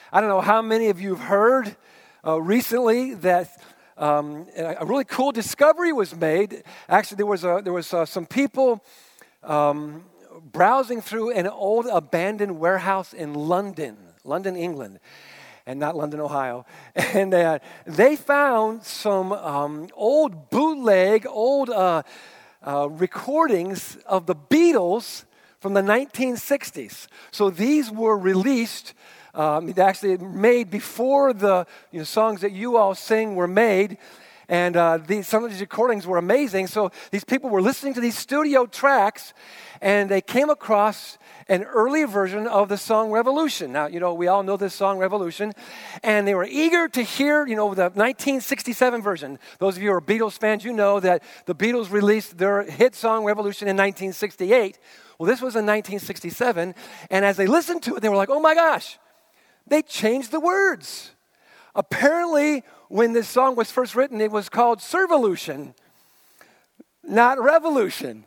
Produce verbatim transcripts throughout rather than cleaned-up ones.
I don't know how many of you have heard uh, recently that um, a really cool discovery was made. Actually, there was a, there was uh, some people um, browsing through an old abandoned warehouse in London, London, England, and not London, Ohio. And uh, they found some um, old bootleg, old uh, uh, recordings of the Beatles from the nineteen sixties. So these were released, um, actually made before the you know, songs that you all sing were made. And uh, these, some of these recordings were amazing. So these people were listening to these studio tracks, and they came across an early version of the song Revolution. Now, you know, we all know this song Revolution, and they were eager to hear, you know, the nineteen sixty-seven version. Those of you who are Beatles fans, you know that the Beatles released their hit song Revolution in nineteen sixty-eight. Well, this was in nineteen sixty-seven, and as they listened to it, they were like, oh my gosh, they changed the words. Apparently, when this song was first written, it was called Servolution, not Revolution.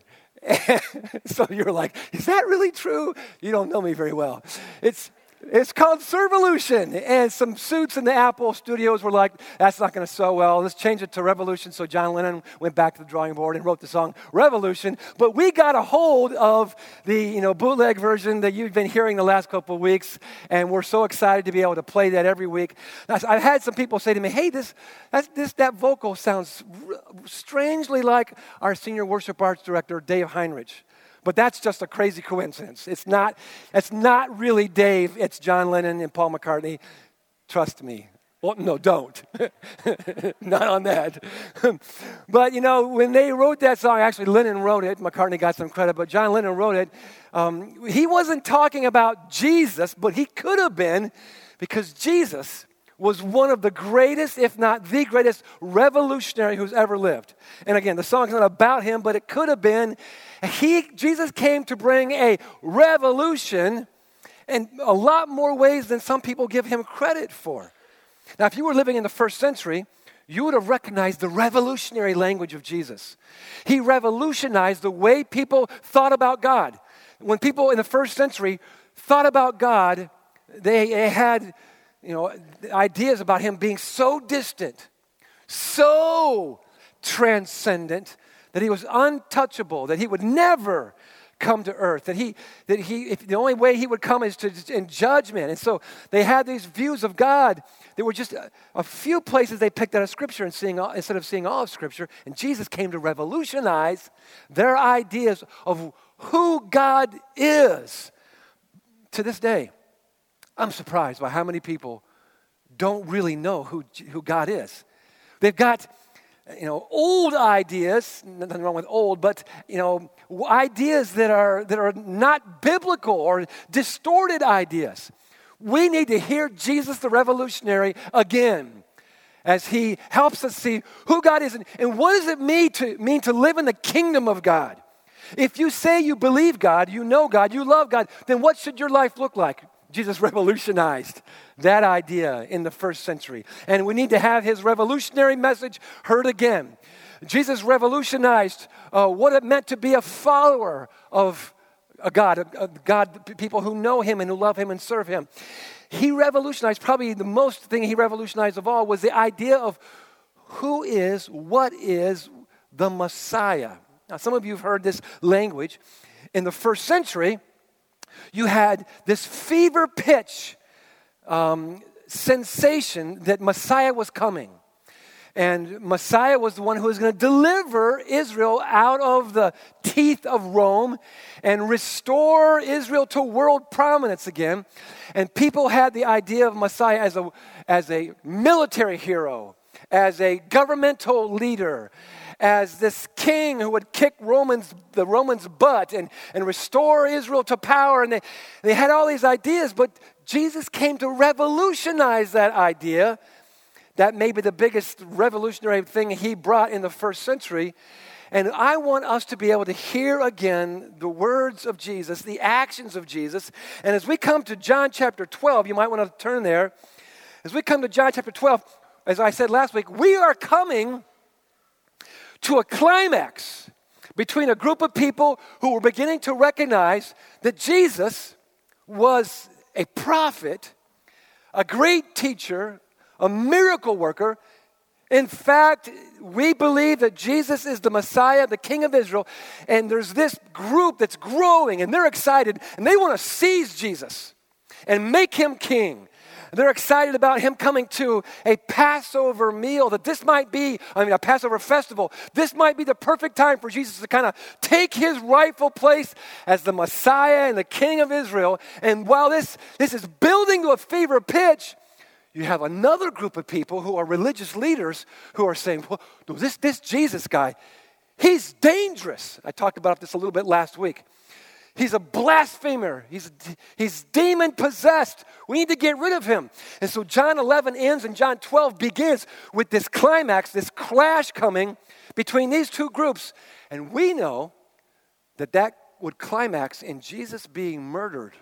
So you're like, is that really true? You don't know me very well. It's It's called Servolution. And some suits in the Apple studios were like, that's not going to sew well. Let's change it to Revolution. So John Lennon went back to the drawing board and wrote the song Revolution. But we got a hold of the you know bootleg version that you've been hearing the last couple of weeks. And we're so excited to be able to play that every week. Now, I've had some people say to me, hey, this, that's, this that vocal sounds r- strangely like our senior worship arts director, Dave Heinrich. But that's just a crazy coincidence. It's not, it's not really Dave. It's John Lennon and Paul McCartney. Trust me. Well, no, don't. Not on that. But, you know, when they wrote that song, actually Lennon wrote it. McCartney got some credit, but John Lennon wrote it. Um, he wasn't talking about Jesus, but he could have been, because Jesus was one of the greatest, if not the greatest, revolutionary who's ever lived. And again, the song's not about him, but it could have been. He, Jesus came to bring a revolution in a lot more ways than some people give him credit for. Now, if you were living in the first century, you would have recognized the revolutionary language of Jesus. He revolutionized the way people thought about God. When people in the first century thought about God, they, they had you know, ideas about him being so distant, so transcendent, that he was untouchable, that he would never come to earth, that he, that he, if the only way he would come is to in judgment. And so they had these views of God. There were just a, a few places they picked out of Scripture and seeing all, instead of seeing all of Scripture. And Jesus came to revolutionize their ideas of who God is. To this day, I'm surprised by how many people don't really know who, who God is. They've got, you know, old ideas, nothing wrong with old, but, you know, ideas that are that are not biblical or distorted ideas. We need to hear Jesus the revolutionary again as he helps us see who God is and, and what does it mean to, mean to live in the kingdom of God. If you say you believe God, you know God, you love God, then what should your life look like? Jesus revolutionized that idea in the first century. And we need to have his revolutionary message heard again. Jesus revolutionized uh, what it meant to be a follower of a God, a, a God, people who know him and who love him and serve him. He revolutionized, probably the most thing he revolutionized of all was the idea of who is, what is the Messiah. Now, some of you have heard this language. In the first century, you had this fever pitch um, sensation that Messiah was coming. And Messiah was the one who was going to deliver Israel out of the teeth of Rome and restore Israel to world prominence again. And people had the idea of Messiah as a, as a military hero, as a governmental leader, as this king who would kick Romans, the Romans' butt and, and restore Israel to power. And they, they had all these ideas, but Jesus came to revolutionize that idea. That may be the biggest revolutionary thing he brought in the first century. And I want us to be able to hear again the words of Jesus, the actions of Jesus. And as we come to John chapter twelve, you might want to turn there. As we come to John chapter twelve, as I said last week, we are coming to a climax between a group of people who were beginning to recognize that Jesus was a prophet, a great teacher, a miracle worker. In fact, we believe that Jesus is the Messiah, the King of Israel, and there's this group that's growing, and they're excited, and they want to seize Jesus and make him king. They're excited about him coming to a Passover meal, that this might be, I mean, a Passover festival. This might be the perfect time for Jesus to kind of take his rightful place as the Messiah and the King of Israel. And while this, this is building to a fever pitch, you have another group of people who are religious leaders who are saying, well, this, this Jesus guy, he's dangerous. I talked about this a little bit last week. He's a blasphemer. He's, he's demon-possessed. We need to get rid of him. And so John eleven ends and John twelve begins with this climax, this clash coming between these two groups. And we know that that would climax in Jesus being murdered.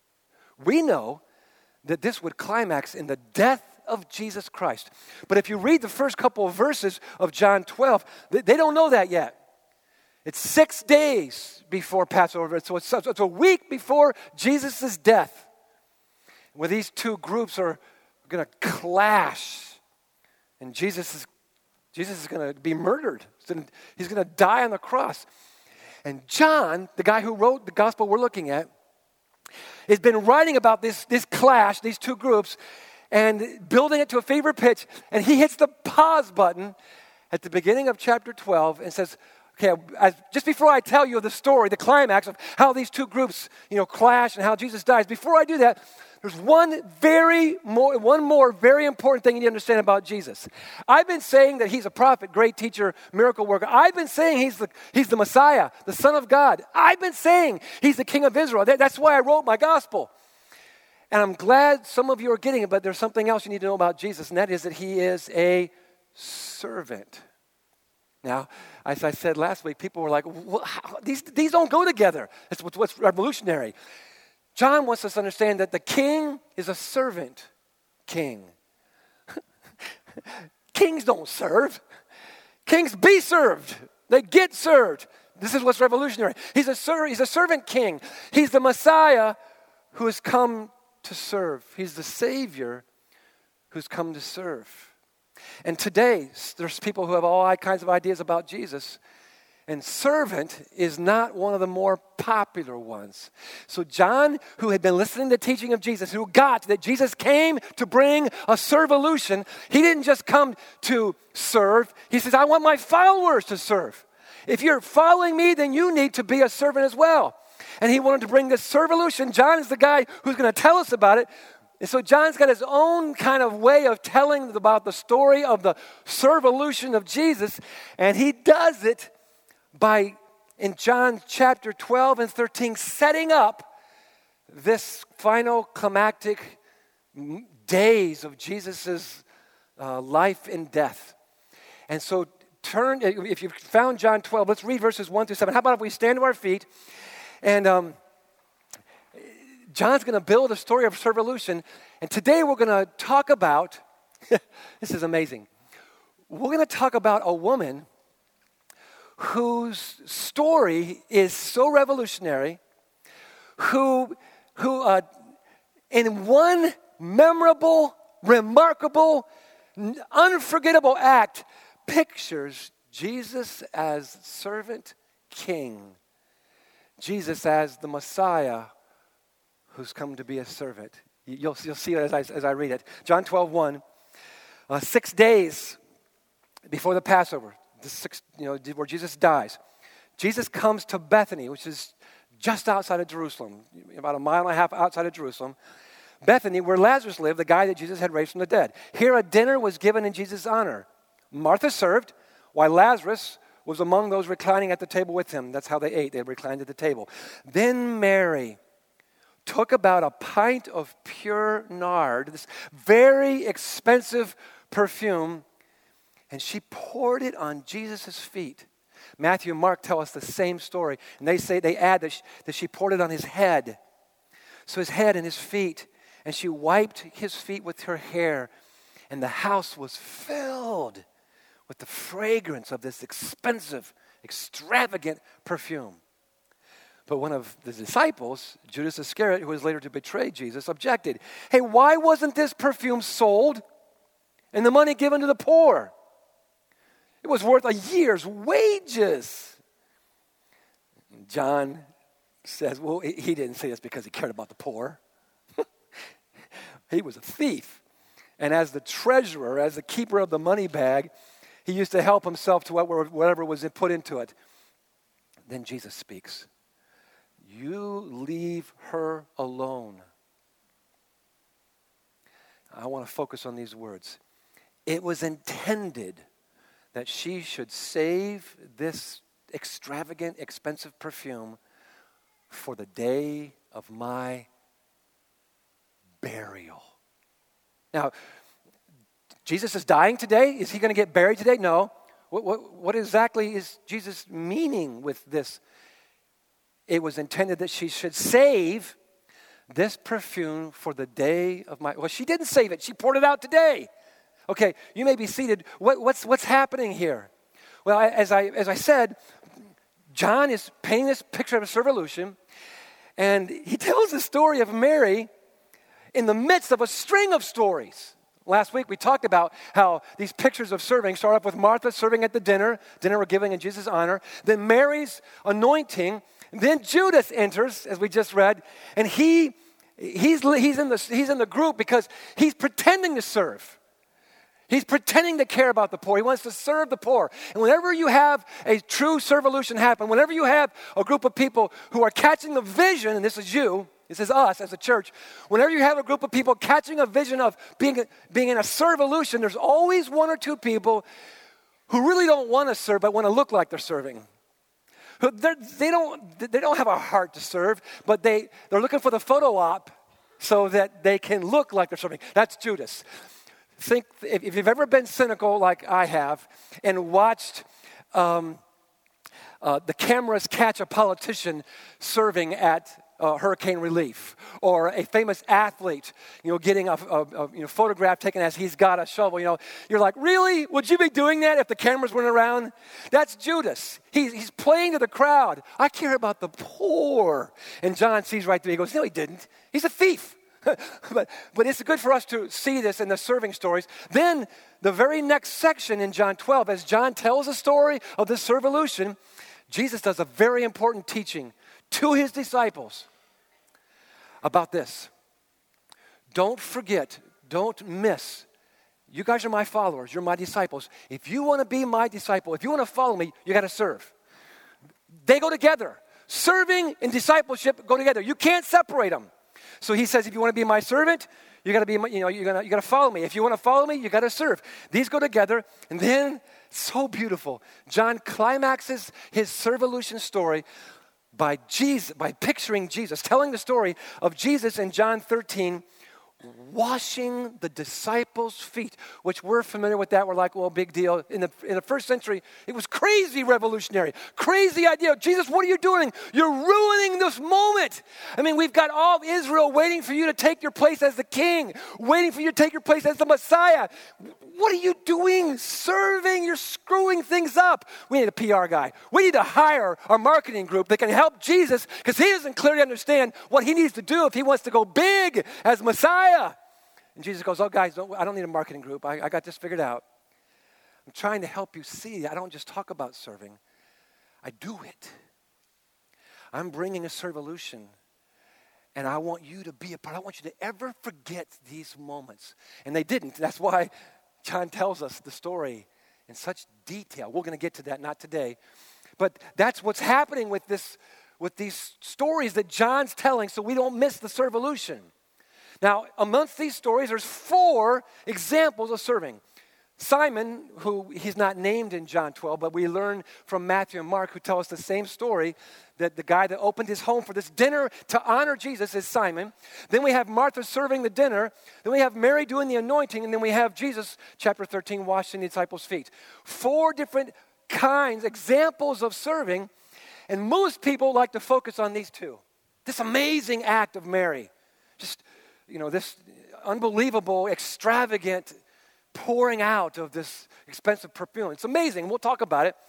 We know that this would climax in the death of Jesus Christ. But if you read the first couple of verses of John twelve, they don't know that yet. It's six days before Passover, so it's, it's a week before Jesus' death, where these two groups are going to clash, and Jesus is, Jesus is going to be murdered. He's going to die on the cross. And John, the guy who wrote the gospel we're looking at, has been writing about this, this clash, these two groups, and building it to a fever pitch, and he hits the pause button at the beginning of chapter twelve and says, okay, as, just before I tell you the story, the climax of how these two groups, you know, clash and how Jesus dies, before I do that, there's one very more, one more very important thing you need to understand about Jesus. I've been saying that he's a prophet, great teacher, miracle worker. I've been saying he's the, he's the Messiah, the Son of God. I've been saying he's the King of Israel. That, that's why I wrote my gospel. And I'm glad some of you are getting it, but there's something else you need to know about Jesus, and that is that he is a servant. Now, as I said last week, people were like, well, how, these, these don't go together. That's what's, what's revolutionary. John wants us to understand that the king is a servant king. Kings don't serve. Kings be served. They get served. This is what's revolutionary. He's a, ser- he's a servant king. He's the Messiah who has come to serve. He's the Savior who's come to serve. And today, there's people who have all kinds of ideas about Jesus, and servant is not one of the more popular ones. So John, who had been listening to the teaching of Jesus, who got that Jesus came to bring a servolution, he didn't just come to serve. He says, I want my followers to serve. If you're following me, then you need to be a servant as well. And he wanted to bring this servolution. John is the guy who's going to tell us about it. And so John's got his own kind of way of telling about the story of the servolution of Jesus. And he does it by, in John chapter twelve and thirteen, setting up this final climactic days of Jesus' uh, life and death. And so turn, if you've found John twelve, let's read verses one through seven. How about if we stand to our feet and... Um, John's going to build a story of servolution, and today we're going to talk about, this is amazing, we're going to talk about a woman whose story is so revolutionary, who, who uh, in one memorable, remarkable, unforgettable act, pictures Jesus as servant king, Jesus as the Messiah who's come to be a servant. You'll, you'll see it as I, as I read it. John twelve one, uh, six days before the Passover, the six, you know, where Jesus dies, Jesus comes to Bethany, which is just outside of Jerusalem, about a mile and a half outside of Jerusalem. Bethany, where Lazarus lived, the guy that Jesus had raised from the dead. Here a dinner was given in Jesus' honor. Martha served, while Lazarus was among those reclining at the table with him. That's how they ate. They reclined at the table. Then Mary took about a pint of pure nard, this very expensive perfume, and she poured it on Jesus' feet. Matthew and Mark tell us the same story, and they say, they add that she, that she poured it on his head. So his head and his feet, and she wiped his feet with her hair, and the house was filled with the fragrance of this expensive, extravagant perfume. But one of the disciples, Judas Iscariot, who was later to betray Jesus, objected. Hey, why wasn't this perfume sold and the money given to the poor? It was worth a year's wages. John says, well, he didn't say this because he cared about the poor. He was a thief. And as the treasurer, as the keeper of the money bag, he used to help himself to whatever was put into it. Then Jesus speaks. You leave her alone. I want to focus on these words. It was intended that she should save this extravagant, expensive perfume for the day of my burial. Now, Jesus is dying today. Is he going to get buried today? No. What, what, what exactly is Jesus meaning with this? It was intended that she should save this perfume for the day of my... Well, she didn't save it. She poured it out today. Okay, you may be seated. What, what's, what's happening here? Well, as I, as I said, John is painting this picture of a servolution, and he tells the story of Mary in the midst of a string of stories. Last week we talked about how these pictures of serving start off with Martha serving at the dinner, dinner we're giving in Jesus' honor, then Mary's anointing, then Judas enters, as we just read, and he he's he's in the he's in the group because he's pretending to serve. He's pretending to care about the poor. He wants to serve the poor. And whenever you have a true servolution happen, whenever you have a group of people who are catching the vision, and this is you, this is us as a church, whenever you have a group of people catching a vision of being, being in a servolution, there's always one or two people who really don't want to serve but want to look like they're serving. They're, they don't, they don't have a heart to serve, but they, they're looking for the photo op so that they can look like they're serving. That's Judas. Think if, if you've ever been cynical like I have and watched um, uh, the cameras catch a politician serving at uh, hurricane relief, or a famous athlete, you know, getting a, a, a you know, photograph taken as he's got a shovel, you know, you're like, really? Would you be doing that if the cameras weren't around? That's Judas. He's, he's playing to the crowd. I care about the poor. And John sees right through. He goes, no, he didn't. He's a thief. but, but it's good for us to see this in the serving stories. Then the very next section in John twelve, as John tells the story of the servolution, Jesus does a very important teaching to his disciples about this. Don't forget, don't miss. You guys are my followers. You're my disciples. If you want to be my disciple, if you want to follow me, you got to serve. They go together. Serving and discipleship go together. You can't separate them. So he says, if you want to be my servant, you got to be, my, you know, you're gonna, you got to follow me. If you want to follow me, you got to serve. These go together, and then so beautiful. John climaxes his servolution story by Jesus, by picturing Jesus, telling the story of Jesus in John thirteen, washing the disciples' feet, which we're familiar with that. We're like, well, big deal. In the, in the first century, it was crazy revolutionary. Crazy idea. Jesus, what are you doing? You're ruining this moment. I mean, we've got all of Israel waiting for you to take your place as the king, waiting for you to take your place as the Messiah. What are you doing? Serving. You're screwing things up. We need a P R guy. We need to hire our marketing group that can help Jesus because he doesn't clearly understand what he needs to do if he wants to go big as Messiah. And Jesus goes, oh, guys, don't, I don't need a marketing group. I, I got this figured out. I'm trying to help you see. I don't just talk about serving. I do it. I'm bringing a servolution, and I want you to be a part. I want you to ever forget these moments. And they didn't. That's why John tells us the story in such detail. We're going to get to that, not today. But that's what's happening with this, with these stories that John's telling so we don't miss the servolution. Now, amongst these stories, there's four examples of serving. Simon, who he's not named in John twelve, but we learn from Matthew and Mark, who tell us the same story, that the guy that opened his home for this dinner to honor Jesus is Simon. Then we have Martha serving the dinner. Then we have Mary doing the anointing. And then we have Jesus, chapter thirteen, washing the disciples' feet. Four different kinds, examples of serving. And most people like to focus on these two. This amazing act of Mary. Just, you know, this unbelievable, extravagant pouring out of this expensive perfume. It's amazing. We'll talk about it.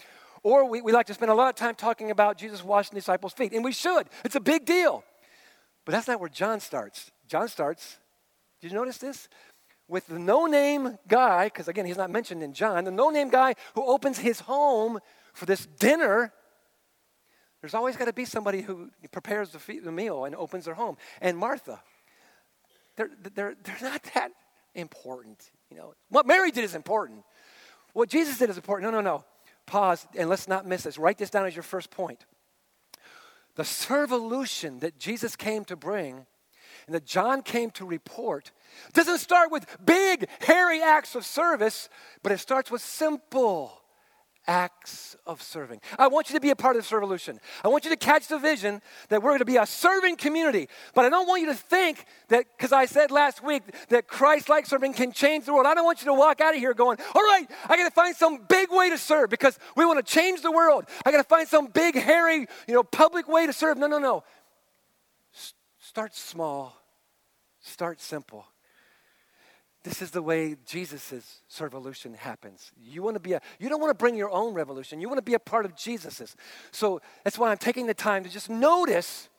Or we, we like to spend a lot of time talking about Jesus washing the disciples' feet, and we should. It's a big deal. But that's not where John starts. John starts, did you notice this? With the no-name guy, because again, he's not mentioned in John, the no-name guy who opens his home for this dinner. There's always got to be somebody who prepares the, fe- the meal and opens their home. And Martha, they're, they're, they're not that important. You know, what Mary did is important. What Jesus did is important. No, no, no. Pause, and let's not miss this. Write this down as your first point. The servolution that Jesus came to bring and that John came to report doesn't start with big, hairy acts of service, but it starts with simple acts of serving. I want you to be a part of the servolution. I want you to catch the vision that we're going to be a serving community. But I don't want you to think that, because I said last week that Christ-like serving can change the world. I don't want you to walk out of here going, all right, I got to find some big way to serve because we want to change the world. I got to find some big, hairy, you know, public way to serve. No, no, no. S- start small. Start simple. This is the way Jesus' servolution happens. You want to be a, you don't want to bring your own revolution. You want to be a part of Jesus's. So that's why I'm taking the time to just notice,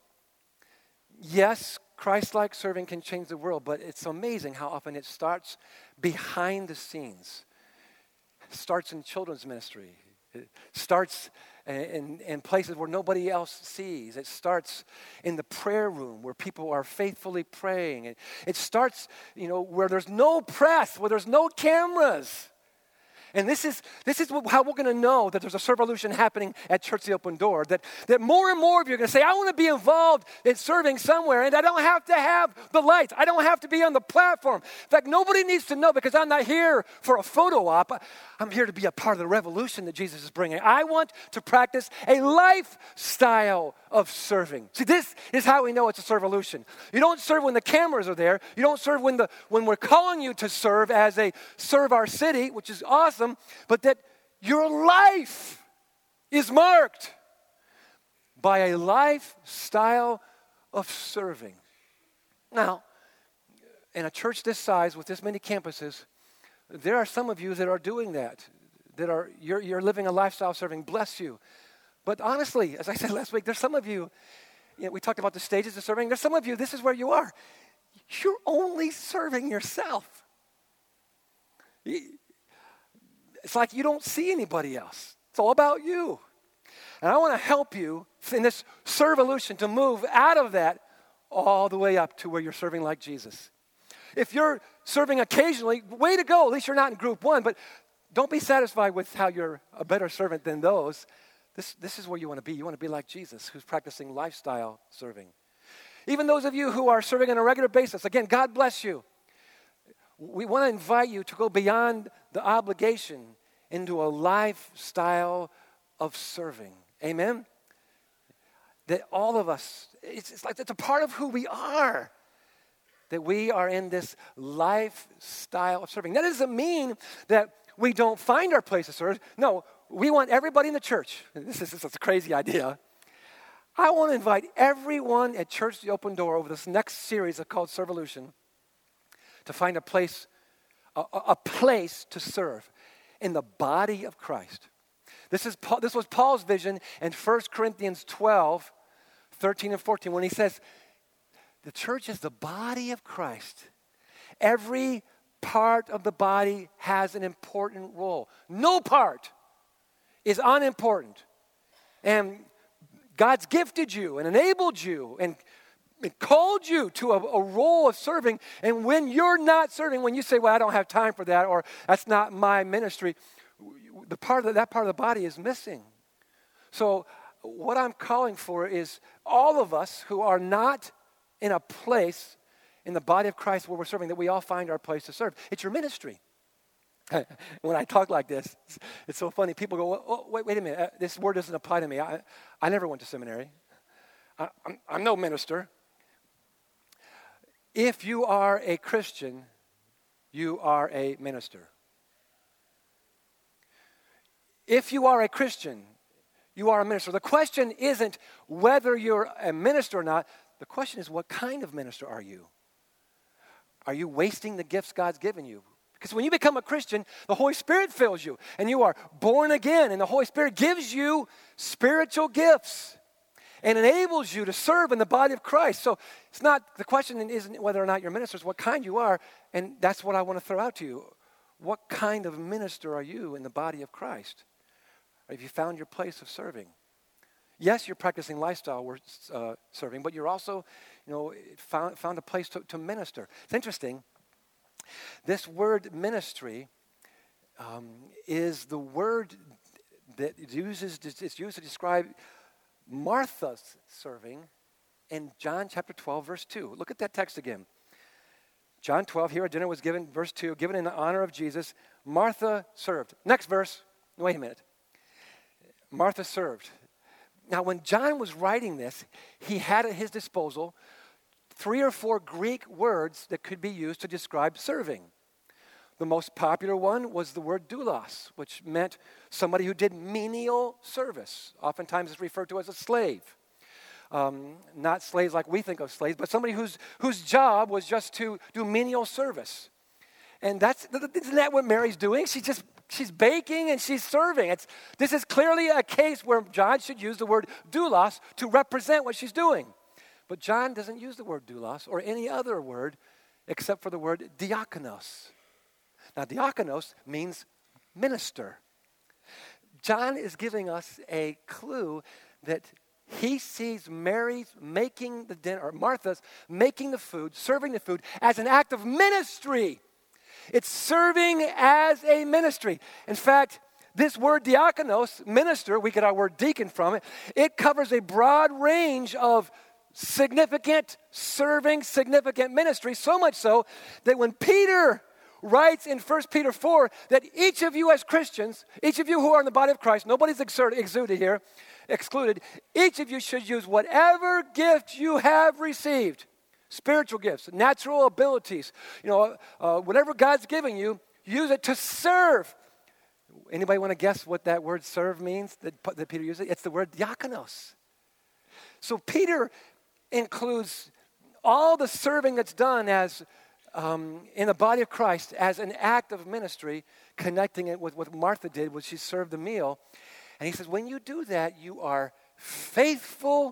yes, Christ-like serving can change the world, but it's amazing how often it starts behind the scenes. It starts in children's ministry. It starts in, in places where nobody else sees. It starts in the prayer room where people are faithfully praying. It, it starts, you know, where there's no press, where there's no cameras. And this is this is how we're going to know that there's a servolution happening at Church the Open Door, that, that more and more of you are going to say, I want to be involved in serving somewhere, and I don't have to have the lights. I don't have to be on the platform. In fact, nobody needs to know because I'm not here for a photo op. I'm here to be a part of the revolution that Jesus is bringing. I want to practice a lifestyle of serving. See, this is how we know it's a servolution. You don't serve when the cameras are there. You don't serve when the when we're calling you to serve as a serve our city, which is awesome, but that your life is marked by a lifestyle of serving. Now, in a church this size with this many campuses, there are some of you that are doing that, that are you're, you're living a lifestyle of serving. Bless you. But honestly, as I said last week, there's some of you, you know, we talked about the stages of serving. There's some of you, this is where you are. You're only serving yourself. It's like you don't see anybody else. It's all about you. And I want to help you in this servolution to move out of that all the way up to where you're serving like Jesus. If you're serving occasionally, way to go. At least you're not in group one, but don't be satisfied with how you're a better servant than those. This, this is where you want to be. You want to be like Jesus, who's practicing lifestyle serving. Even those of you who are serving on a regular basis, again, God bless you. We want to invite you to go beyond the obligation into a lifestyle of serving. Amen? That all of us, it's, it's like it's a part of who we are. That we are in this lifestyle of serving. That doesn't mean that we don't find our place to serve. No, we want everybody in the church. This is, this is a crazy idea. I want to invite everyone at Church the Open Door over this next series called Servolution to find a place, a, a place to serve in the body of Christ. This is this was Paul's vision in First Corinthians twelve, thirteen and fourteen, when he says, the church is the body of Christ. Every part of the body has an important role. No part is unimportant. And God's gifted you and enabled you and called you to a, a role of serving. And when you're not serving, when you say, well, I don't have time for that, or that's not my ministry, the part of the, that part of the body is missing. So what I'm calling for is all of us who are not in a place in the body of Christ where we're serving, that we all find our place to serve. It's your ministry. When I talk like this, it's, it's so funny. People go, oh, wait, wait a minute. Uh, this word doesn't apply to me. I, I never went to seminary. I, I'm, I'm no minister. If you are a Christian, you are a minister. If you are a Christian, you are a minister. The question isn't whether you're a minister or not. The question is, what kind of minister are you? Are you wasting the gifts God's given you? Because when you become a Christian, the Holy Spirit fills you, and you are born again, and the Holy Spirit gives you spiritual gifts and enables you to serve in the body of Christ. So it's not, the question isn't whether or not you're ministers, what kind you are, and that's what I want to throw out to you. What kind of minister are you in the body of Christ? Have you found your place of serving? Yes, you're practicing lifestyle uh, serving, but you're also, you know, found, found a place to, to minister. It's interesting. This word ministry um, is the word that it uses, it's used to describe Martha's serving in John chapter twelve, verse two. Look at that text again. John twelve, here a dinner was given, verse two, given in honor of Jesus. Martha served. Next verse. Wait a minute. Martha served. Now, when John was writing this, he had at his disposal three or four Greek words that could be used to describe serving. The most popular one was the word doulos, which meant somebody who did menial service. Oftentimes it's referred to as a slave. Um, not slaves like we think of slaves, but somebody whose, whose job was just to do menial service. And that's, isn't that what Mary's doing? She's just, she's baking and she's serving. It's, this is clearly a case where John should use the word doulos to represent what she's doing. But John doesn't use the word doulos or any other word except for the word diakonos. Now, diakonos means minister. John is giving us a clue that he sees Mary's making the dinner, or Martha's making the food, serving the food, as an act of ministry. It's serving as a ministry. In fact, this word diakonos, minister, we get our word deacon from it, it covers a broad range of significant serving, significant ministry, so much so that when Peter writes in First Peter four that each of you as Christians, each of you who are in the body of Christ, nobody's exerted, exuded here, excluded, each of you should use whatever gift you have received, spiritual gifts, natural abilities, you know, uh, whatever God's giving you, use it to serve. Anybody want to guess what that word serve means that, that Peter uses? It's the word diakonos. So Peter includes all the serving that's done as um, in the body of Christ as an act of ministry, connecting it with what Martha did when she served the meal. And he says, when you do that, you are faithful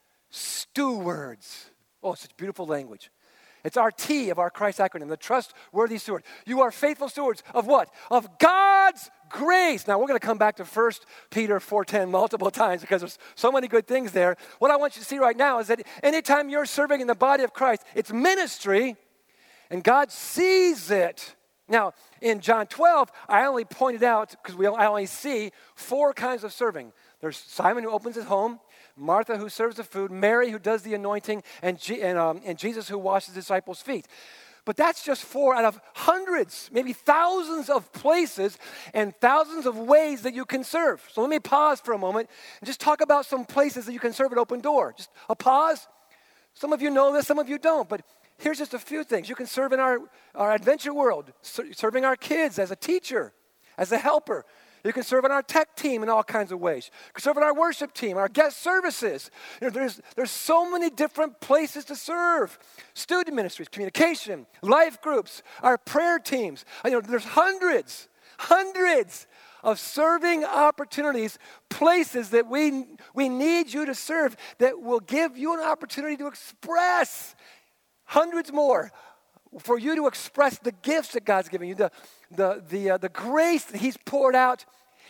stewards. Oh, such beautiful language. It's our T of our Christ acronym, the trustworthy steward. You are faithful stewards of what? Of God's grace. Now, we're going to come back to First Peter four ten multiple times because there's so many good things there. What I want you to see right now is that anytime you're serving in the body of Christ, it's ministry, and God sees it. Now, in John twelve, I only pointed out, because we I only see four kinds of serving. There's Simon who opens his home, Martha who serves the food, Mary who does the anointing, and, G, and, um, and Jesus who washes the disciples' feet. But that's just four out of hundreds, maybe thousands of places and thousands of ways that you can serve. So let me pause for a moment and just talk about some places that you can serve at Open Door. Just a pause. Some of you know this, some of you don't, but here's just a few things. You can serve in our, our adventure world, ser- serving our kids as a teacher, as a helper. You can serve in our tech team in all kinds of ways. You can serve in our worship team, our guest services. You know, there's, there's so many different places to serve. Student ministries, communication, life groups, our prayer teams. You know, there's hundreds, hundreds of serving opportunities, places that we, we need you to serve that will give you an opportunity to express. Hundreds more for you to express the gifts that God's giving you, the, the, the, uh, the grace that he's poured out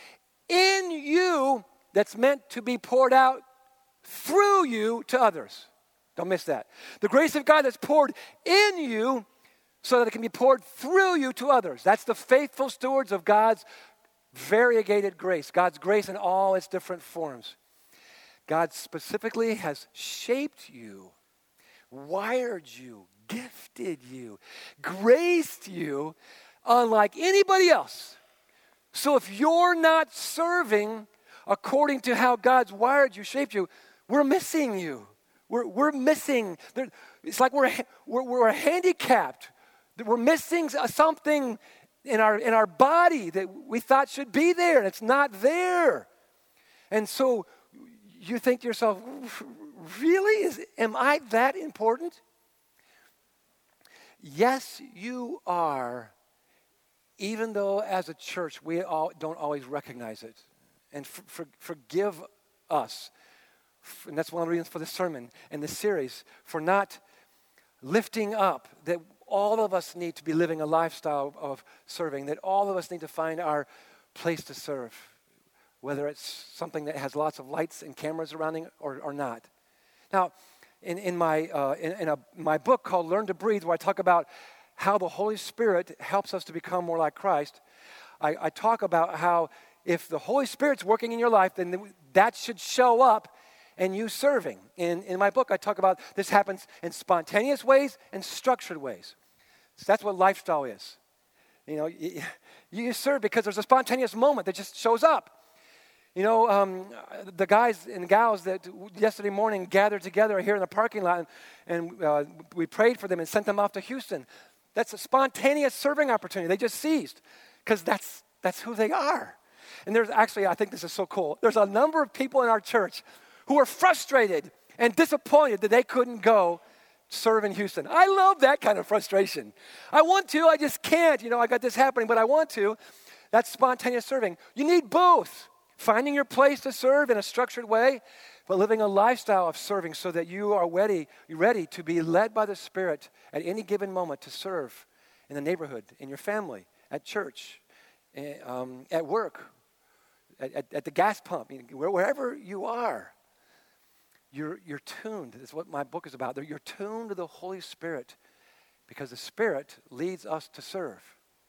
in you that's meant to be poured out through you to others. Don't miss that. The grace of God that's poured in you so that it can be poured through you to others. That's the faithful stewards of God's variegated grace, God's grace in all its different forms. God specifically has shaped you, wired you, gifted you, graced you unlike anybody else. So if you're not serving according to how God's wired you, shaped you, we're missing you. We're, we're missing. It's like we're, we're, we're handicapped. We're missing something in our, in our body that we thought should be there, and it's not there. And so you think to yourself, really? Is, am I that important? Yes, you are even though as a church we all don't always recognize it. And for, for, forgive us, and that's one of the reasons for the sermon and the series, for not lifting up that all of us need to be living a lifestyle of serving, that all of us need to find our place to serve, whether it's something that has lots of lights and cameras around it or, or not. Now, in, in, my, uh, in, in a, my book called Learn to Breathe, where I talk about how the Holy Spirit helps us to become more like Christ, I, I talk about how if the Holy Spirit's working in your life, then that should show up in you serving. In, in my book, I talk about this happens in spontaneous ways and structured ways. So that's what lifestyle is. You know, you, you serve because there's a spontaneous moment that just shows up. You know, um, the guys and gals that yesterday morning gathered together here in the parking lot, and, and uh, we prayed for them and sent them off to Houston. That's a spontaneous serving opportunity. They just seized because that's that's who they are. And there's actually, I think this is so cool, there's a number of people in our church who are frustrated and disappointed that they couldn't go serve in Houston. I love that kind of frustration. I want to, I just can't. You know, I got this happening, but I want to. That's spontaneous serving. You need both. Finding your place to serve in a structured way, but living a lifestyle of serving so that you are ready, you're ready to be led by the Spirit at any given moment to serve in the neighborhood, in your family, at church, um, at work, at, at, at the gas pump, wherever you are. You're, you're tuned. That's what my book is about. You're tuned to the Holy Spirit because the Spirit leads us to serve.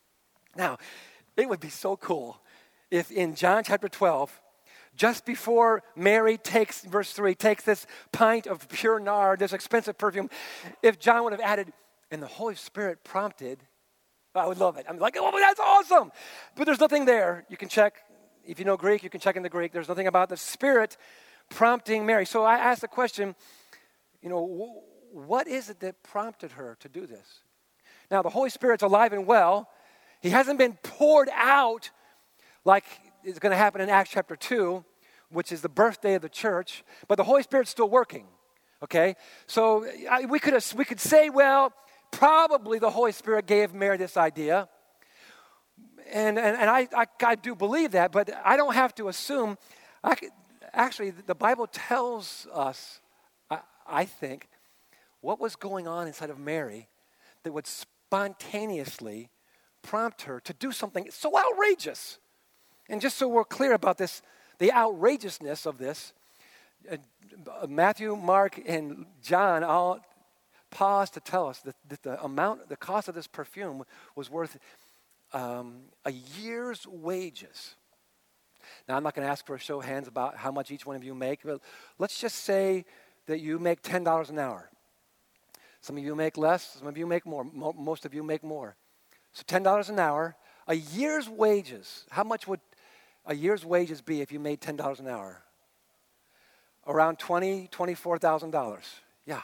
Now, it would be so cool if in John chapter twelve, just before Mary takes, verse three, takes this pint of pure nard, this expensive perfume, if John would have added, and the Holy Spirit prompted, I would love it. I'm like, oh, that's awesome. But there's nothing there. You can check, if you know Greek, you can check in the Greek. There's nothing about the Spirit prompting Mary. So I asked the question, you know, what is it that prompted her to do this? Now, the Holy Spirit's alive and well. He hasn't been poured out like it's going to happen in Acts chapter two, which is the birthday of the church, but the Holy Spirit's still working, okay? So I, we could we could say, well, probably the Holy Spirit gave Mary this idea, and and, and I, I I do believe that, but I don't have to assume. I could, actually, the Bible tells us, I, I think, what was going on inside of Mary that would spontaneously prompt her to do something so outrageous. And just so we're clear about this, the outrageousness of this, uh, Matthew, Mark, and John all pause to tell us that, that the amount, the cost of this perfume was worth um, a year's wages. Now, I'm not going to ask for a show of hands about how much each one of you make, but let's just say that you make ten dollars an hour. Some of you make less, some of you make more, Mo- most of you make more. So ten dollars an hour, a year's wages. How much would a year's wages be if you made ten dollars an hour? Around twenty thousand dollars, twenty-four thousand dollars. Yeah.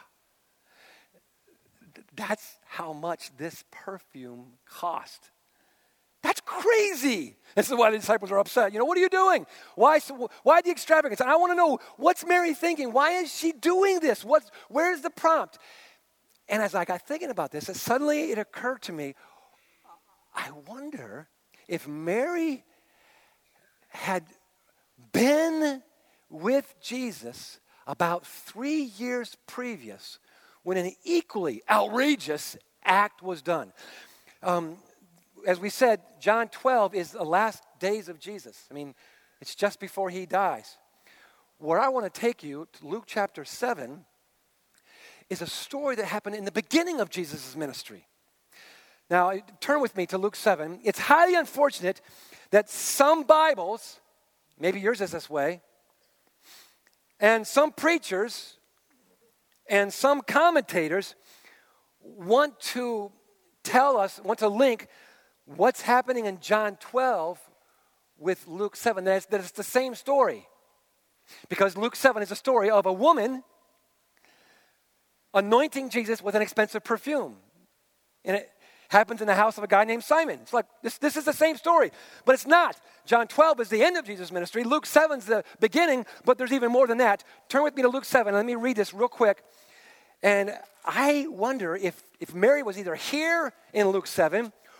That's how much this perfume cost. That's crazy. This is why the disciples are upset. You know, what are you doing? Why, why the extravagance? And I want to know, what's Mary thinking? Why is she doing this? What's, where's the prompt? And as I got thinking about this, it suddenly it occurred to me, I wonder if Mary had been with Jesus about three years previous when an equally outrageous act was done. Um, as we said, John twelve is the last days of Jesus. I mean, it's just before he dies. Where I want to take you to Luke chapter seven is a story that happened in the beginning of Jesus' ministry. Now, turn with me to Luke seven. It's highly unfortunate that some Bibles, maybe yours is this way, and some preachers and some commentators want to tell us, want to link what's happening in John twelve with Luke seven, that it's, that it's the same story. Because Luke seven is a story of a woman anointing Jesus with an expensive perfume. And it happens in the house of a guy named Simon. It's like, this, this is the same story, but it's not. John twelve is the end of Jesus' ministry. Luke seven is the beginning, but there's even more than that. Turn with me to Luke seven. Let me read this real quick. And I wonder if, if Mary was either here in Luke seven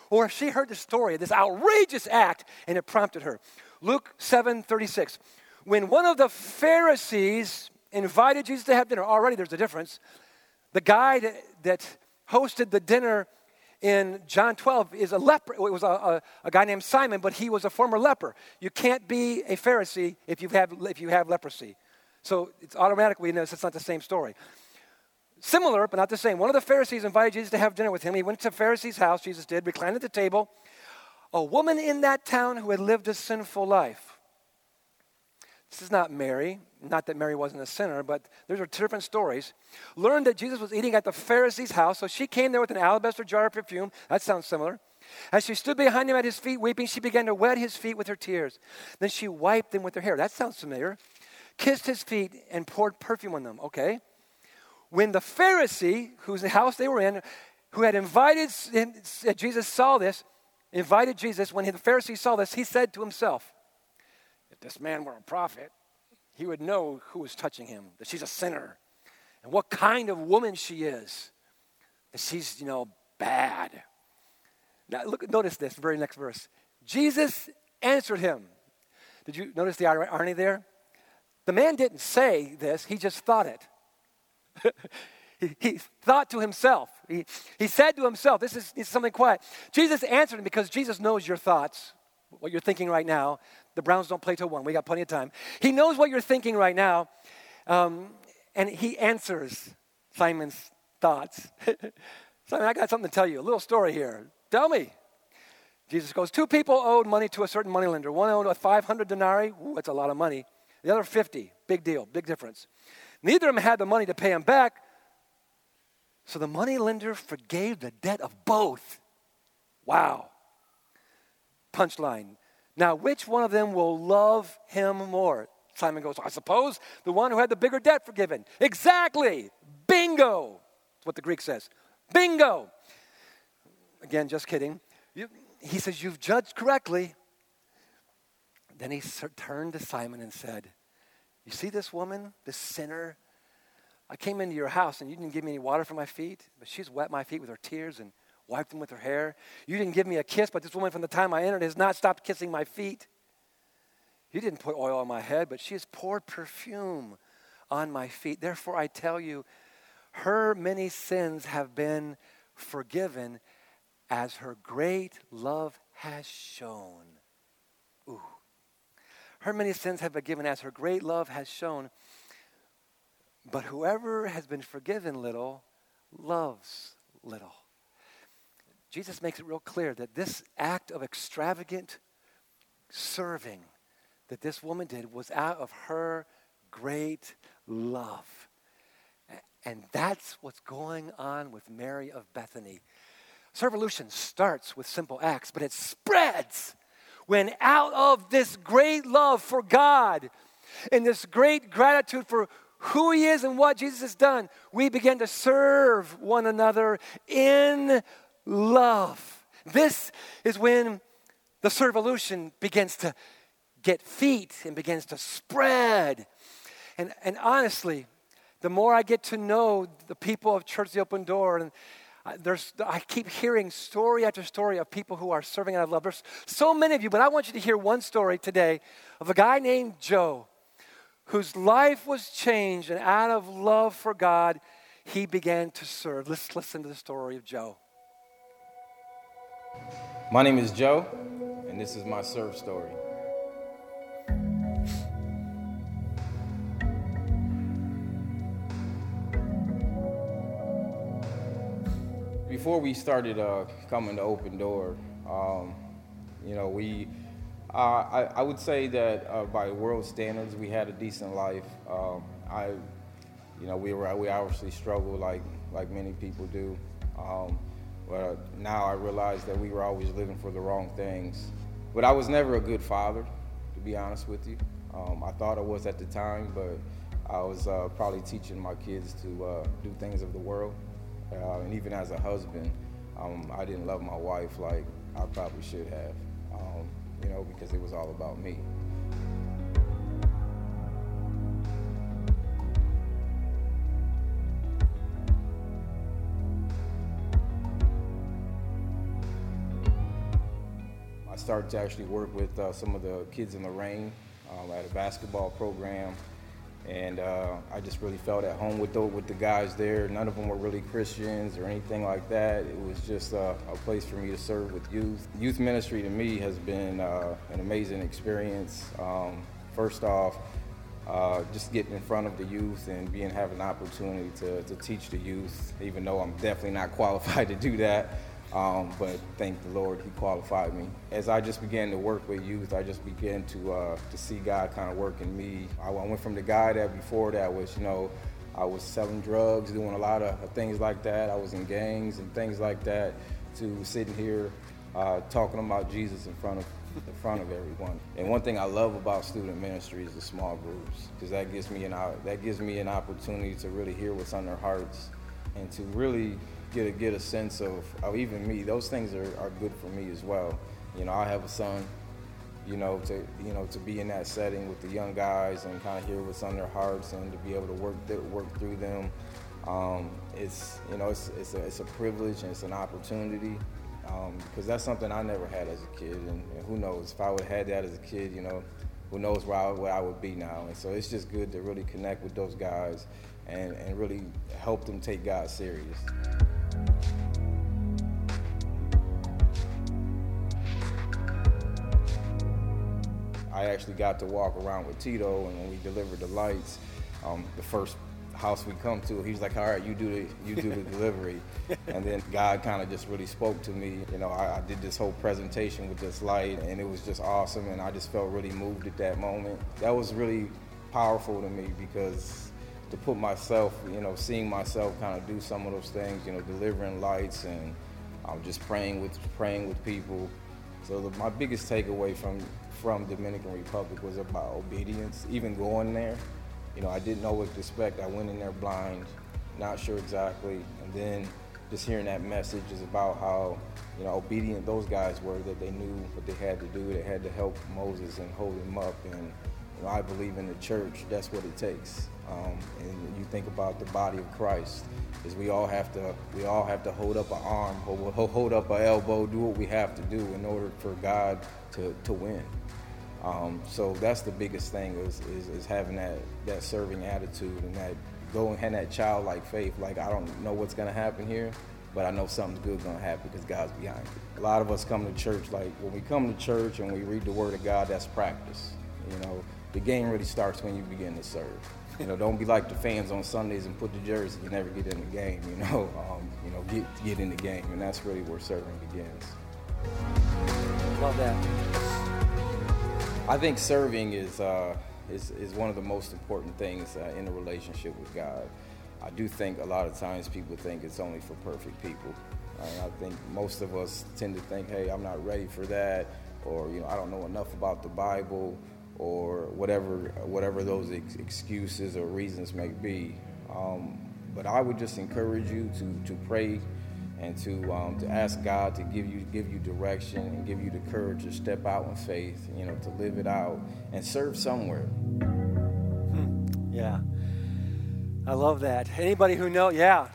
Or she heard the story of this outrageous act and it prompted her. Luke seven thirty-six. When one of the Pharisees invited Jesus to have dinner, already there's a difference. The guy that, that hosted the dinner in John twelve is a leper. It was a, a, a guy named Simon, but he was a former leper. You can't be a Pharisee if you have if you have leprosy. So it's automatically, we know it's not the same story. Similar, but not the same. One of the Pharisees invited Jesus to have dinner with him. He went to the Pharisee's house, Jesus did, reclined at the table. A woman in that town who had lived a sinful life. This is not Mary. Not that Mary wasn't a sinner, but those are two different stories. Learned that Jesus was eating at the Pharisee's house, so she came there with an alabaster jar of perfume. That sounds similar. As she stood behind him at his feet weeping, she began to wet his feet with her tears. Then she wiped them with her hair. That sounds familiar. Kissed his feet and poured perfume on them. Okay. When the Pharisee, whose house they were in, who had invited, Jesus saw this, invited Jesus, when the Pharisee saw this, he said to himself, if this man were a prophet, he would know who was touching him, that she's a sinner, and what kind of woman she is, that she's, you know, bad. Now, look, notice this, very next verse. Jesus answered him. Did you notice the irony there? The man didn't say this, he just thought it. he, he thought to himself. He, he said to himself, this is, this is something quiet. Jesus answered him because Jesus knows your thoughts, what you're thinking right now. The Browns don't play till one. We got plenty of time. He knows what you're thinking right now, um, and he answers Simon's thoughts. Simon, I got something to tell you. A little story here. Tell me. Jesus goes, two people owed money to a certain moneylender. One owed a five hundred denarii. Ooh, that's a lot of money. The other fifty. Big deal. Big difference. Neither of them had the money to pay him back. So the moneylender forgave the debt of both. Wow. Punchline. Now, which one of them will love him more? Simon goes, I suppose the one who had the bigger debt forgiven. Exactly. Bingo. That's what the Greek says. Bingo. Again, just kidding. You, he says, you've judged correctly. Then he turned to Simon and said, you see this woman, this sinner? I came into your house and you didn't give me any water for my feet, but she's wet my feet with her tears and wiped them with her hair. You didn't give me a kiss, but this woman from the time I entered has not stopped kissing my feet. You didn't put oil on my head, but she has poured perfume on my feet. Therefore, I tell you, her many sins have been forgiven as her great love has shown. Ooh. Her many sins have been given as her great love has shown. But whoever has been forgiven little loves little. Jesus makes it real clear that this act of extravagant serving that this woman did was out of her great love. And that's what's going on with Mary of Bethany. Servolution starts with simple acts, but it spreads when out of this great love for God and this great gratitude for who he is and what Jesus has done, we begin to serve one another in love. This is when the servolution begins to get feet and begins to spread. And, and honestly, the more I get to know the people of Church the Open Door, and there's, I keep hearing story after story of people who are serving out of love. There's so many of you, but I want you to hear one story today of a guy named Joe whose life was changed, and out of love for God, he began to serve. Let's listen to the story of Joe. My name is Joe, and this is my serve story. Before we started uh, coming to Open Door, um, you know, we, uh, I, I would say that uh, by world standards, we had a decent life. Um, I, you know, we were we obviously struggled like like many people do, um, but uh, now I realize that we were always living for the wrong things. But I was never a good father, to be honest with you. Um, I thought I was at the time, but I was uh, probably teaching my kids to uh, do things of the world. Uh, and even as a husband, um, I didn't love my wife like I probably should have, um, you know, because it was all about me. I started to actually work with uh, some of the kids in the rain um, at a basketball program. And uh, I just really felt at home with the, with the guys there. None of them were really Christians or anything like that. It was just uh, a place for me to serve with youth. Youth ministry to me has been uh, an amazing experience. Um, first off, uh, just getting in front of the youth and being having an opportunity to, to teach the youth, even though I'm definitely not qualified to do that. Um, but thank the Lord, He qualified me. As I just began to work with youth, I just began to uh, to see God kind of work in me. I went from the guy that before that was, you know, I was selling drugs, doing a lot of things like that. I was in gangs and things like that, to sitting here uh, talking about Jesus in front of in front of everyone. And one thing I love about student ministry is the small groups, because that gives me an that gives me an opportunity to really hear what's on their hearts and to really get a, get a sense of, of even me. Those things are, are good for me as well. You know, I have a son, you know, to you know to be in that setting with the young guys and kind of hear what's on their hearts and to be able to work th- work through them. Um, it's you know it's it's a, it's a privilege and it's an opportunity, um, because that's something I never had as a kid, and, and who knows if I would have had that as a kid, you know, who knows where I, where I would be now. And so it's just good to really connect with those guys and, and really help them take God serious. I actually got to walk around with Tito, and when we delivered the lights, um, the first house we come to, he was like, all right, you do the you do the delivery. And then God kind of just really spoke to me. You know, I, I did this whole presentation with this light, and it was just awesome, and I just felt really moved at that moment. That was really powerful to me, because to put myself, you know, seeing myself kind of do some of those things, you know, delivering lights and um, just praying with praying with people. So the, my biggest takeaway from from Dominican Republic was about obedience. Even going there, you know, I didn't know what to expect. I went in there blind, not sure exactly, and then just hearing that message is about how, you know, obedient those guys were, that they knew what they had to do. They had to help Moses and hold him up, and you know, I believe in the church, that's what it takes. Um, and you think about the body of Christ, is we all have to we all have to hold up an arm, hold, hold up an elbow, do what we have to do in order for God to, to win. Um, so that's the biggest thing, is, is, is having that, that serving attitude and that going having that childlike faith. Like, I don't know what's going to happen here, but I know something's good going to happen because God's behind it. A lot of us come to church, like when we come to church and we read the Word of God, that's practice. You know, the game really starts when you begin to serve. You know, don't be like the fans on Sundays and put the jersey. You never get in the game. You know, um, you know, get get in the game, and that's really where serving begins. Love that. I think serving is uh, is is one of the most important things uh, in a relationship with God. I do think a lot of times people think it's only for perfect people. Uh, I think most of us tend to think, hey, I'm not ready for that, or you know, I don't know enough about the Bible, or whatever whatever those ex- excuses or reasons may be. Um, but I would just encourage you to to pray and to um, to ask God to give you give you direction and give you the courage to step out in faith, you know, to live it out and serve somewhere. Hmm. Yeah, I love that. Anybody who know, yeah.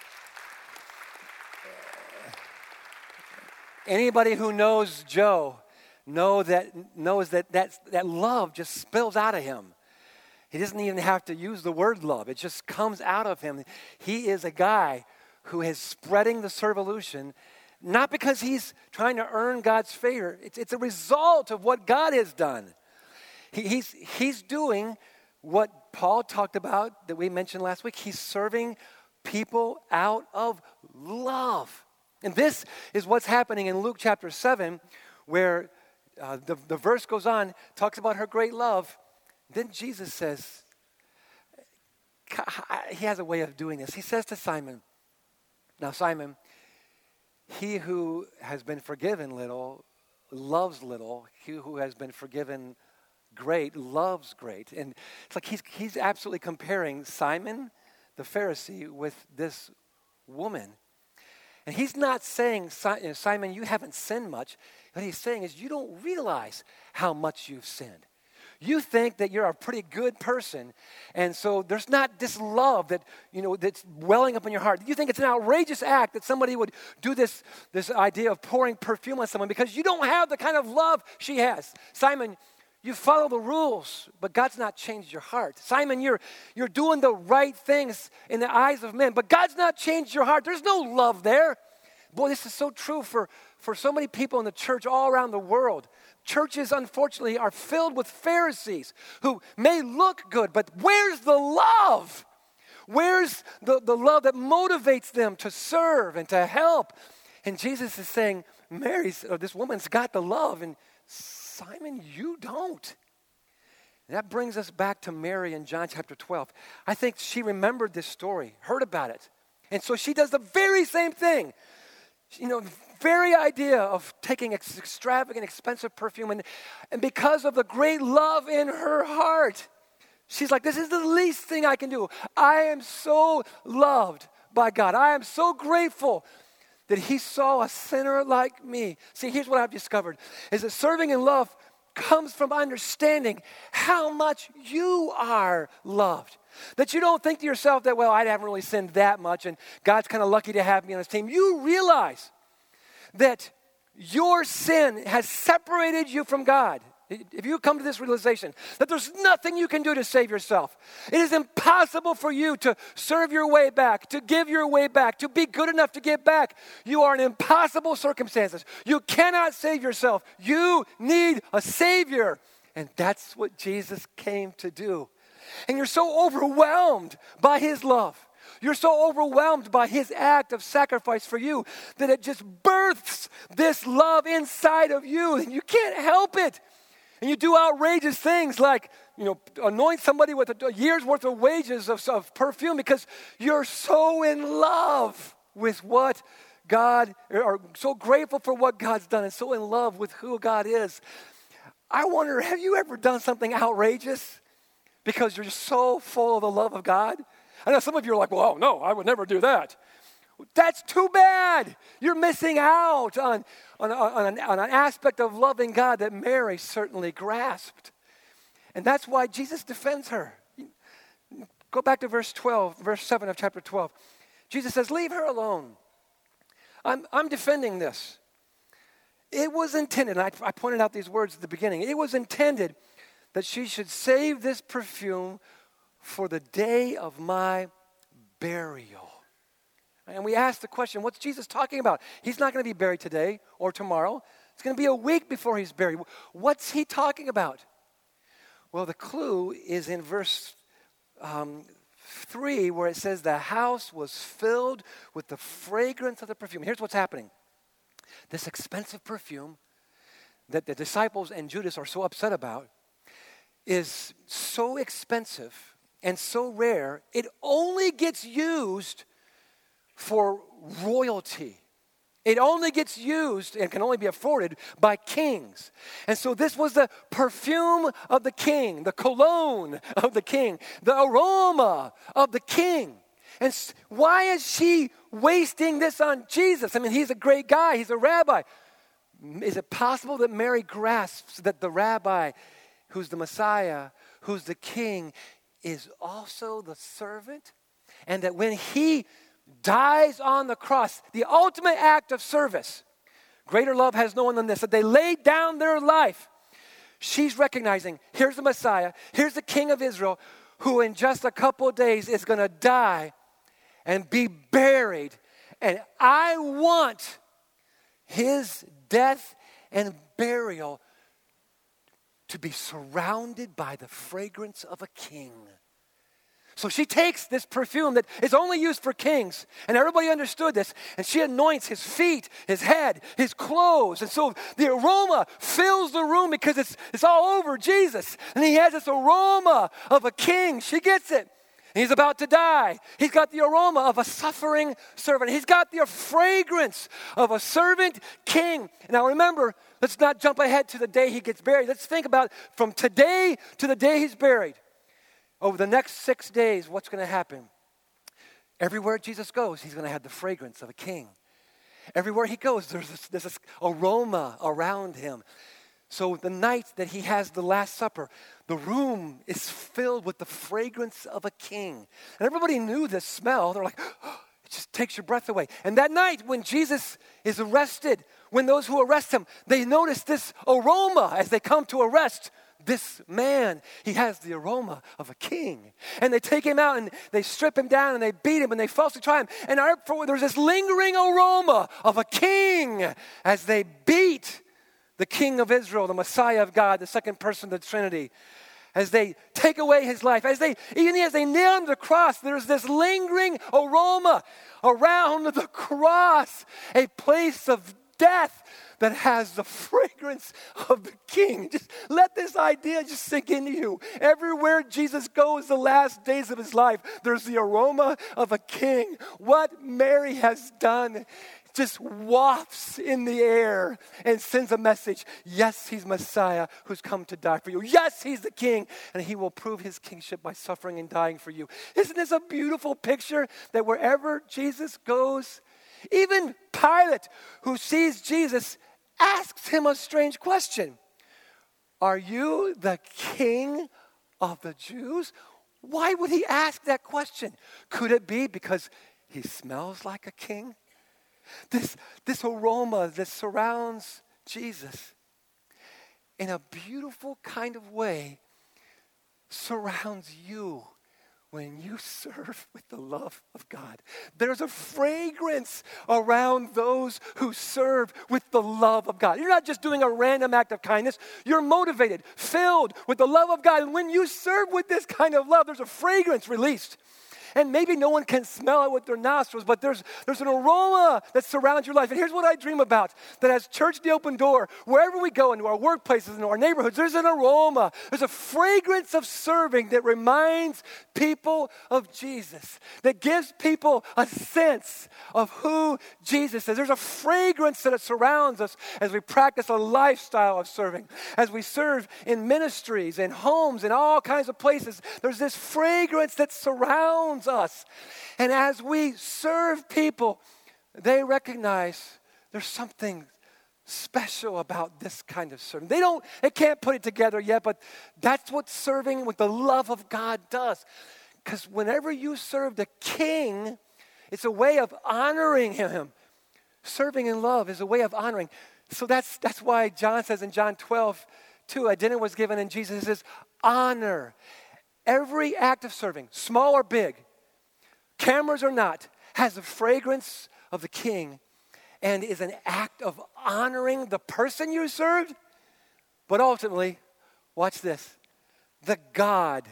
Anybody who knows Joe know that knows that that that love just spills out of him. He doesn't even have to use the word love. It just comes out of him. He is a guy who is spreading the Servolution, not because he's trying to earn God's favor. It's, it's a result of what God has done. He, he's, he's doing what Paul talked about that we mentioned last week. He's serving people out of love. And this is what's happening in Luke chapter seven, where uh, the, the verse goes on, talks about her great love. Then Jesus says, he has a way of doing this. He says to Simon, now Simon, he who has been forgiven little loves little. He who has been forgiven great loves great. And it's like he's he's absolutely comparing Simon, the Pharisee, with this woman. And he's not saying, Simon, you haven't sinned much. What he's saying is, you don't realize how much you've sinned. you think that you're a pretty good person, and so there's not this love that, you know, that's welling up in your heart. You think it's an outrageous act that somebody would do this, this idea of pouring perfume on someone because you don't have the kind of love she has. Simon, you follow the rules, but God's not changed your heart. Simon, you're, you're doing the right things in the eyes of men, but God's not changed your heart. There's no love there. Boy, this is so true for, for so many people in the church all around the world. Churches, unfortunately, are filled with Pharisees who may look good, but where's the love? Where's the, the love that motivates them to serve and to help? And Jesus is saying, Mary's, or this woman's got the love, and Simon, you don't. And that brings us back to Mary in John chapter twelve. I think she remembered this story, heard about it. And so she does the very same thing. You know, very idea of taking ex- extravagant, expensive perfume. And, and because of the great love in her heart, she's like, this is the least thing I can do. I am so loved by God. I am so grateful that he saw a sinner like me. See, here's what I've discovered, is that serving in love comes from understanding how much you are loved. That you don't think to yourself that, well, I haven't really sinned that much and God's kind of lucky to have me on his team. You realize that your sin has separated you from God. If you come to this realization that there's nothing you can do to save yourself, it is impossible for you to serve your way back, to give your way back, to be good enough to get back. You are in impossible circumstances. You cannot save yourself. You need a Savior. And that's what Jesus came to do. And you're so overwhelmed by his love. You're so overwhelmed by his act of sacrifice for you that it just births this love inside of you, and you can't help it. And you do outrageous things like, you know, anoint somebody with a, a year's worth of wages of, of perfume because you're so in love with what God, or so grateful for what God's done and so in love with who God is. I wonder, have you ever done something outrageous because you're so full of the love of God? I know some of you are like, well, oh, no, I would never do that. That's too bad. You're missing out on, on, on, an, on an aspect of loving God that Mary certainly grasped. And that's why Jesus defends her. Go back to verse twelve, verse seven of chapter twelve. Jesus says, leave her alone. I'm, I'm defending this. It was intended, and I, I pointed out these words at the beginning. It was intended that she should save this perfume for the day of my burial. And we ask the question, what's Jesus talking about? He's not going to be buried today or tomorrow. It's going to be a week before he's buried. What's he talking about? Well, the clue is in verse um, three, where it says the house was filled with the fragrance of the perfume. Here's what's happening. This expensive perfume that the disciples and Judas are so upset about is so expensive and so rare, it only gets used for royalty. It only gets used and can only be afforded by kings. And so this was the perfume of the king, the cologne of the king, the aroma of the king. And why is she wasting this on Jesus? I mean, he's a great guy. He's a rabbi. Is it possible that Mary grasps that the rabbi, who's the Messiah, who's the king, is also the servant? And that when he dies on the cross, the ultimate act of service, greater love has no one than this, that they laid down their life. She's recognizing, here's the Messiah, here's the King of Israel, who in just a couple of days is going to die and be buried. And I want his death and burial to be surrounded by the fragrance of a king. So she takes this perfume that is only used for kings, and everybody understood this, and she anoints his feet, his head, his clothes. And so the aroma fills the room because it's, it's all over Jesus. And he has this aroma of a king. She gets it. And he's about to die. He's got the aroma of a suffering servant. He's got the fragrance of a servant king. Now remember, let's not jump ahead to the day he gets buried. Let's think about from today to the day he's buried. Over the next six days, what's going to happen? Everywhere Jesus goes, he's going to have the fragrance of a king. Everywhere he goes, there's this, there's this aroma around him. So the night that he has the Last Supper, the room is filled with the fragrance of a king. And everybody knew this smell. They're like, oh, it just takes your breath away. And that night when Jesus is arrested, when those who arrest him, they notice this aroma as they come to arrest this man. He has the aroma of a king. And they take him out and they strip him down and they beat him and they falsely try him. And there's this lingering aroma of a king as they beat the King of Israel, the Messiah of God, the second person of the Trinity. As they take away his life, as they, even as they nail him to the cross, there's this lingering aroma around the cross, a place of death that has the fragrance of the king. Just let this idea just sink into you. Everywhere Jesus goes the last days of his life, there's the aroma of a king. What Mary has done just wafts in the air and sends a message. Yes, he's Messiah who's come to die for you. Yes, he's the king, and he will prove his kingship by suffering and dying for you. Isn't this a beautiful picture that wherever Jesus goes, even Pilate, who sees Jesus, asks him a strange question. Are you the king of the Jews? Why would he ask that question? Could it be because he smells like a king? This, this aroma that surrounds Jesus in a beautiful kind of way surrounds you when you serve with the love of God. There's a fragrance around those who serve with the love of God. You're not just doing a random act of kindness. You're motivated, filled with the love of God. And when you serve with this kind of love, there's a fragrance released. And maybe no one can smell it with their nostrils, but there's, there's an aroma that surrounds your life. And here's what I dream about, that as Church the Open Door, wherever we go, into our workplaces, into our neighborhoods, there's an aroma. There's a fragrance of serving that reminds people of Jesus, that gives people a sense of who Jesus is. There's a fragrance that surrounds us as we practice a lifestyle of serving, as we serve in ministries and homes and all kinds of places. There's this fragrance that surrounds us. And as we serve people, they recognize there's something special about this kind of serving. They don't, they can't put it together yet, but that's what serving with the love of God does. Because whenever you serve the King, it's a way of honoring him. Serving in love is a way of honoring. So that's that's why John says in John twelve, two, a dinner was given and Jesus says, honor. Every act of serving, small or big, cameras or not, has the fragrance of the King and is an act of honoring the person you served, but ultimately, watch this, the God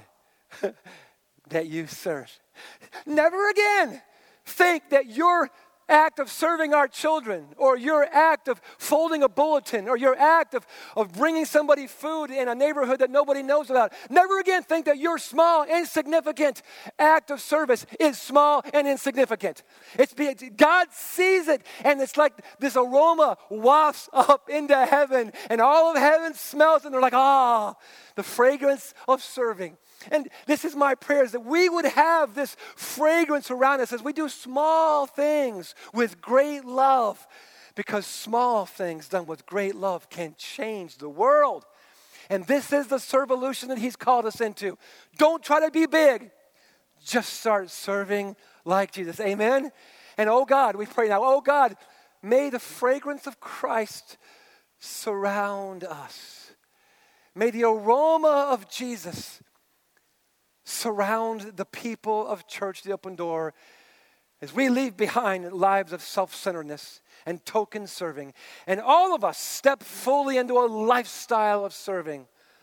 that you serve. Never again think that your act of serving our children, or your act of folding a bulletin, or your act of, of bringing somebody food in a neighborhood that nobody knows about. Never again think that your small, insignificant act of service is small and insignificant. It's God sees it, and it's like this aroma wafts up into heaven, and all of heaven smells, and they're like, ah, the fragrance of serving. And this is my prayer, is that we would have this fragrance around us as we do small things with great love, because small things done with great love can change the world. And this is the servolution that he's called us into. Don't try to be big. Just start serving like Jesus. Amen? And oh God, we pray now, oh God, may the fragrance of Christ surround us. May the aroma of Jesus surround the people of Church the Open Door as we leave behind lives of self-centeredness and token serving. And all of us step fully into a lifestyle of serving,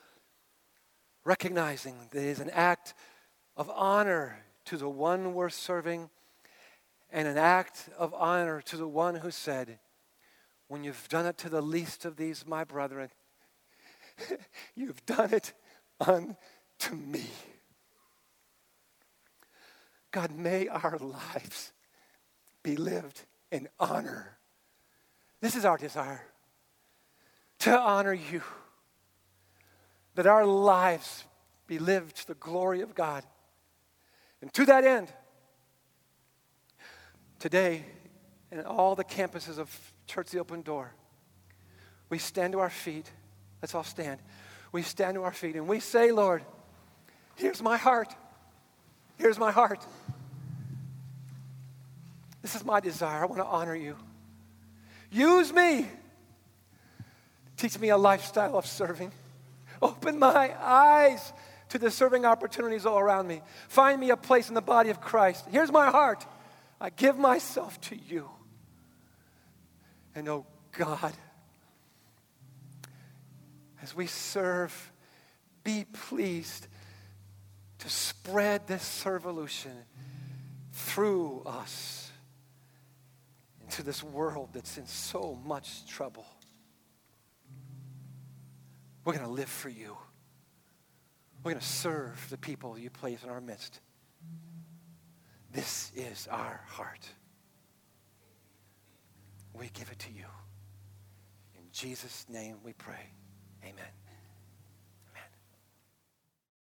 recognizing that it is an act of honor to the one we're serving and an act of honor to the one who said, when you've done it to the least of these, my brethren, you've done it unto me. God, may our lives be lived in honor. This is our desire, to honor you. That our lives be lived to the glory of God. And to that end, today, in all the campuses of Church the Open Door, we stand to our feet. Let's all stand. we stand to our feet and we say, Lord, here's my heart. Here's my heart. This is my desire. I want to honor you. Use me. Teach me a lifestyle of serving. Open my eyes to the serving opportunities all around me. Find me a place in the body of Christ. Here's my heart. I give myself to you. And oh God, as we serve, be pleased to spread this servolution through us into this world that's in so much trouble. We're going to live for you. We're going to serve the people you place in our midst. This is our heart. We give it to you. In Jesus' name we pray. Amen.